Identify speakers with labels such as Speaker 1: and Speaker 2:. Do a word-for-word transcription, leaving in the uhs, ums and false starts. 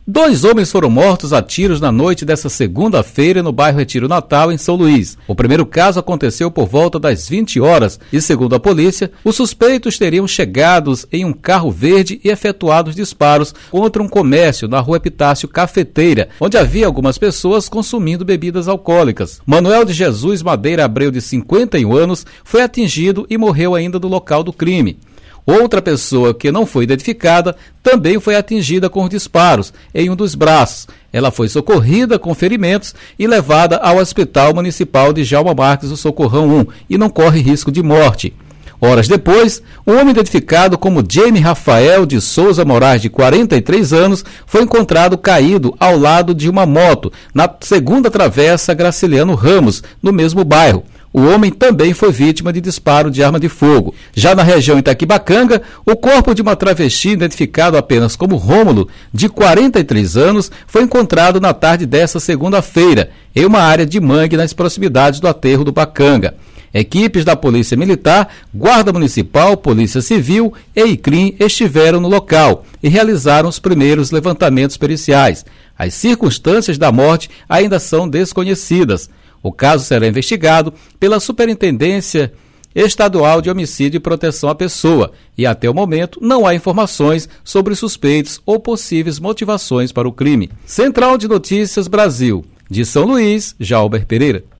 Speaker 1: Dois homens foram mortos a tiros na noite desta segunda-feira no bairro Retiro Natal, em São Luís. O primeiro caso aconteceu por volta das vinte horas e, segundo a polícia, os suspeitos teriam chegado em um carro verde e efetuado disparos contra um comércio na rua Epitácio Cafeteira, onde havia algumas pessoas consumindo bebidas alcoólicas. Manuel de Jesus Madeira Abreu, de cinquenta e um anos, foi atingido e morreu ainda no local do crime. Outra pessoa, que não foi identificada, também foi atingida com disparos em um dos braços. Ela foi socorrida com ferimentos e levada ao Hospital Municipal de Djalma Marques, o Socorrão um, e não corre risco de morte. Horas depois, um homem identificado como Jaime Rafael de Souza Moraes, de quarenta e três anos, foi encontrado caído ao lado de uma moto, na segunda travessa Graciliano Ramos, no mesmo bairro. O homem também foi vítima de disparo de arma de fogo. Já na região Itaquibacanga, o corpo de uma travesti identificado apenas como Rômulo, de quarenta e três anos, foi encontrado na tarde desta segunda-feira, em uma área de mangue nas proximidades do aterro do Bacanga. Equipes da Polícia Militar, Guarda Municipal, Polícia Civil e ICRIM estiveram no local e realizaram os primeiros levantamentos periciais. As circunstâncias da morte ainda são desconhecidas. O caso será investigado pela Superintendência Estadual de Homicídio e Proteção à Pessoa e, até o momento, não há informações sobre suspeitos ou possíveis motivações para o crime. Central de Notícias Brasil, de São Luís, Jalber Pereira.